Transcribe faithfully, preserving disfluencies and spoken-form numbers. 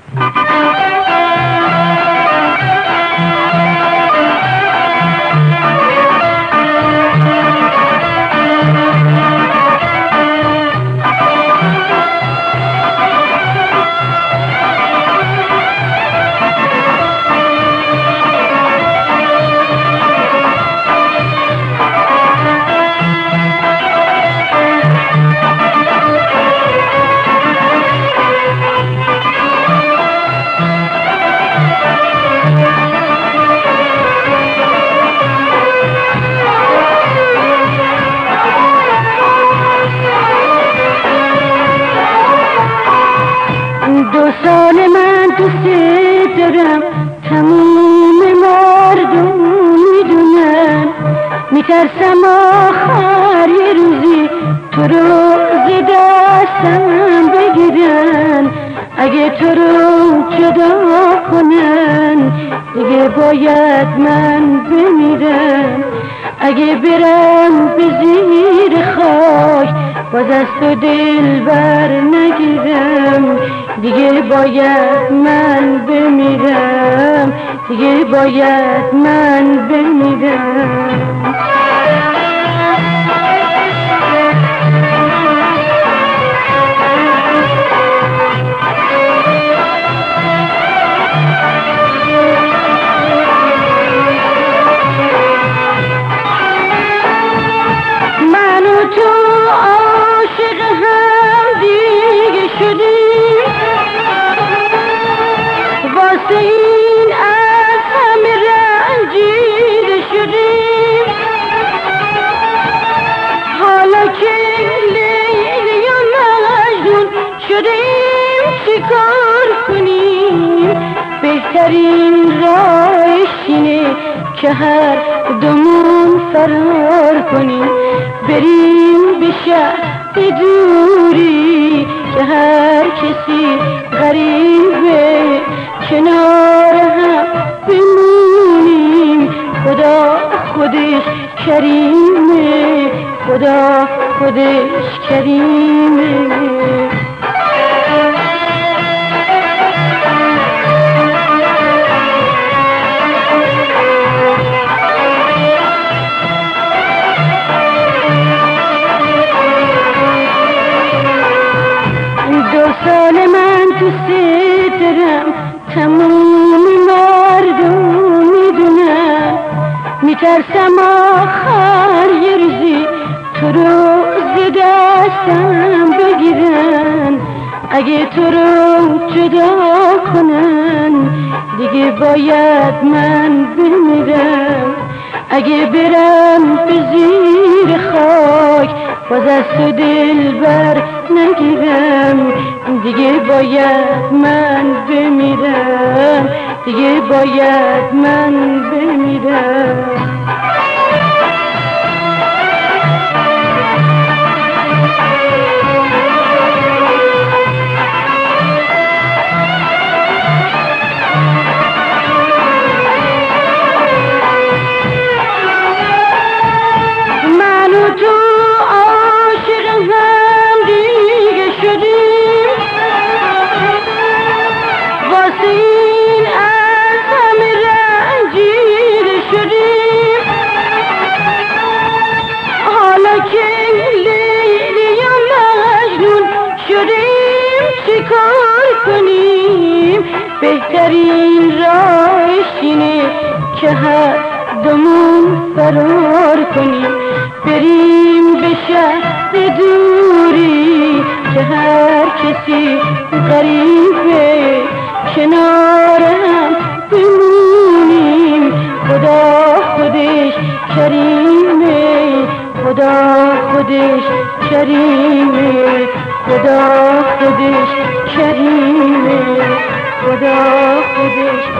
دو سال من دوست دارم، تموم مردم میدونن، میترسم آخر یه روزی تو رو ز دستم بگیرن. اگه تو رو جدا کنن دیگه باید من بمیرم. اگه برم به زیر خاک باز از تو دل بر نگیرم. دیگه باید من بمیرم، دیگه باید من بمیرم. من و تو عاشق هم دیگه شدیم، واسه این از همه رنجیده شدیم. حالا که لیلی و مجنون شدیم چیکار کنیم؟ بهترین راهش اینه که هر دومون فرار کنیم، بریم به شهر دوری که هر کسی غریبه، کنار هم بمونیم. خدا خودش کریمه، خدا خودش کریمه. دو سال من دوست دارم، تموم مردم میدونم، میترسم آخر یه روزی تو رو ز دستم بگیرن. اگه تو رو جدا کنن دیگه باید من بمیرم. اگه برم به زیر خاک باز از تو دل بر نگیرم. دیگه باید من بمیرم، دیگه باید من بمیرم. من و تو عاشق هم دیگه شدیم، واسه این از همه رنجیده شدیم. حالا که لیلی و مجنون شدیم چیکار کنیم؟ بهترین راهش اینه که هر دومون فرار کنیم، بریم به شهر دوری که هر کسی غریبه، کنار هم بمونیم. خدا خودش کریمه، خدا خودش کریمه، خدا خودش کریمه، خدا خودش